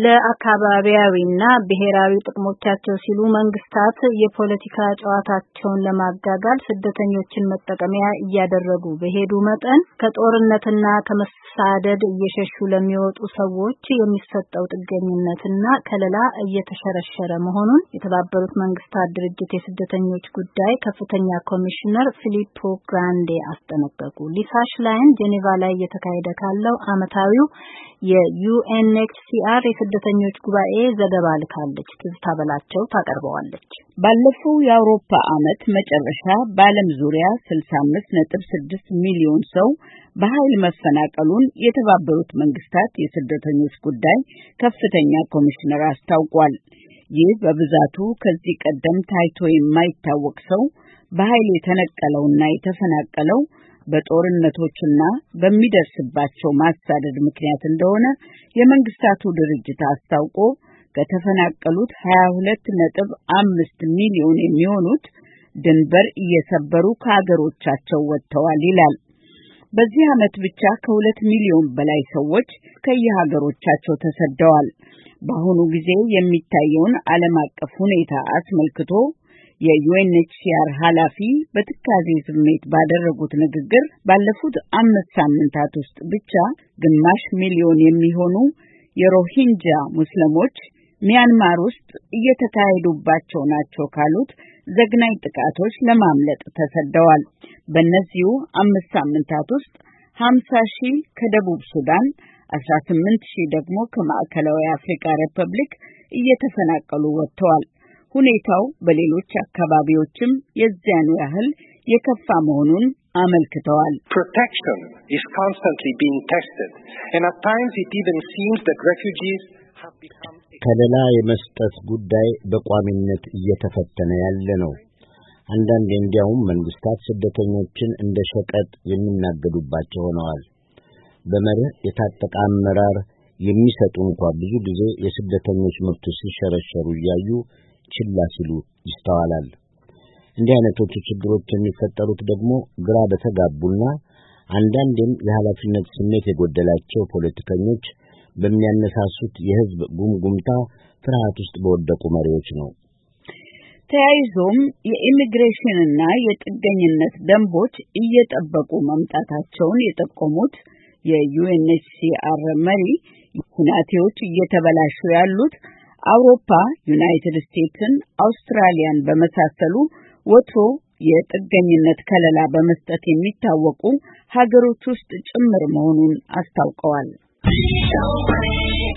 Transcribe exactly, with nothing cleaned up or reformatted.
ለአካባቢያዊና ብሔራዊ ጥቅሞቻቸው ሲሉ መንግስታት የፖለቲካ ጨዋታቸውን ለማጋጋል ስደተኞችን መጠቀሚያ እያደረጉ በሄዱ መጠን ከጦርነትና ከመሳደድ እየሸሹ ለሚወጡ ሰዎች የሚሰጠው ጥገኝነትና ከለላ እየተሸረሸረ መሆኑን የተባበሩት መንግስታት ድርጅት የስደተኞች ጉዳይ ከፍተኛ ኮሚሽነር ፊሊፖ ግራንዴ አስጠነቀቁ። ሊሳ ሽላይን ጄኔቫ ላይ እየተካሄደ ካለው ዓመታዊው የዩኤንኤችሲአር የስደተኞች ጉባኤ ዘገባ ልካለች። ትዝታ በላቸው ታቀርበዋለች። ባለፈው የአውሮፓ ዓመት መጨረሻ በዓለም ዙሪያ ስልሳ አምስት ነጥብ ስድስት ሚሊዮን ሰው በኃይል መፈናቀሉን የተባበሩት መንግስታት የስደተኞች ጉዳይ ከፍተኛ ኮሚሽነር አስታውቋል። ይህ በብዛቱ ከዚህ ቀደም ታይቶ የማይታወቅ ሰው በኃይል የተነቀለውና የተፈናቀለው በጦርነቶችና በሚደርስባቸው ማሳደድ ምክንያት እንደሆነ የመንግስታቱ ድርጅት አስታውቆ ከተፈናቀሉት ሀያ ሁለት ነጥብ አምስት ሚሊዮን የሚሆኑት ድንበር እየሰበሩ ከሀገሮቻቸው ወጥተዋል ይላል። በዚህ ዓመት ብቻ ከሁለት ሚሊዮን በላይ ሰዎች ከየሀገሮቻቸው ተሰደዋል። በአሁኑ ጊዜ የሚታየውን ዓለም አቀፍ ሁኔታ አስመልክቶ የዩኤንኤችሲአር ኃላፊ በትካዜ ስሜት ባደረጉት ንግግር ባለፉት አምስት ሳምንታት ውስጥ ብቻ ግማሽ ሚሊዮን የሚሆኑ የሮሂንጃ ሙስሊሞች ሚያንማር ውስጥ እየተካሄዱባቸው ናቸው ካሉት ዘግናኝ ጥቃቶች ለማምለጥ ተሰደዋል። በእነዚሁ አምስት ሳምንታት ውስጥ ሀምሳ ሺህ ከደቡብ ሱዳን፣ አስራ ስምንት ሺህ ደግሞ ከማዕከላዊ አፍሪካ ሪፐብሊክ እየተፈናቀሉ ወጥተዋል። ሁኔታው በሌሎች አካባቢዎችም የዚያኑ ያህል የከፋ መሆኑን አመልክተዋል። Protection is constantly being tested and at times it even seems that refugees have become ከለላ የመስጠት ጉዳይ በቋሚነት እየተፈተነ ያለ ነው። አንዳንዴ እንዲያውም መንግስታት ስደተኞችን እንደ ሸቀጥ የሚናገዱባቸው ሆነዋል። በመርህ የታጠቀ አመራር የሚሰጡ እንኳን ብዙ ጊዜ የስደተኞች መብት ሲሸረሸሩ እያዩ ችላ ሲሉ ይስተዋላል። እንዲህ አይነቶቹ ችግሮች የሚፈጠሩት ደግሞ ግራ በተጋቡና አንዳንዴም የኃላፊነት ስሜት የጎደላቸው ፖለቲከኞች በሚያነሳሱት የህዝብ ጉምጉምታ ፍርሃት ውስጥ በወደቁ መሪዎች ነው። ተያይዞም የኢሚግሬሽንና የጥገኝነት ደንቦች እየጠበቁ መምጣታቸውን የጠቆሙት የዩኤንኤችሲአር መሪ ሁኔታዎች እየተበላሹ ያሉት አውሮፓ ዩናይትድ ስቴትስን፣ አውስትራሊያን በመሳሰሉ ወትሮ የጥገኝነት ከለላ በመስጠት የሚታወቁ ሀገሮች ውስጥ ጭምር መሆኑን አስታውቀዋል።